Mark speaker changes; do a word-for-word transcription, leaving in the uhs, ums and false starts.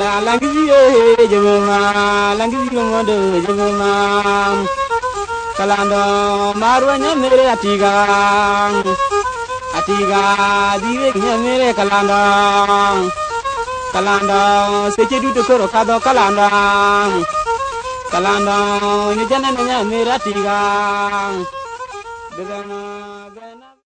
Speaker 1: langiye jema langiye mondo jema kalando marwa nyamere atiga atiga dire nyamere kalando kalando seche duto koro kado kalando kalando ni jana nyamere atiga begana